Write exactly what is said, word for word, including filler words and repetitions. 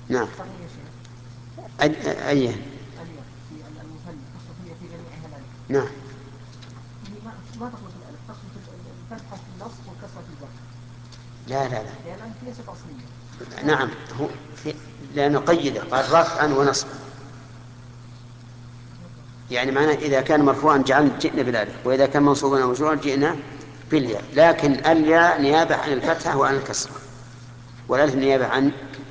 نعم. صحيح يا شيخ. أي أي الياء في المثنى تصرف هي في جميعها الألف. نعم. هي ما ما تصرف الألف، تصرف الفتحة في النصب والكسرة في الجر. لا لا لا. لأن الألف ليست أصلية. نعم هو في لأنه قيد قال رفعا ونصبا، يعني معناه إذا كان مرفوعا جعلنا جئنا بالألف، وإذا كان منصوبا أو مجرورا جئنا بالياء، لكن الياء نيابة عن الفتحة وعن الكسرة، والألف نيابة عن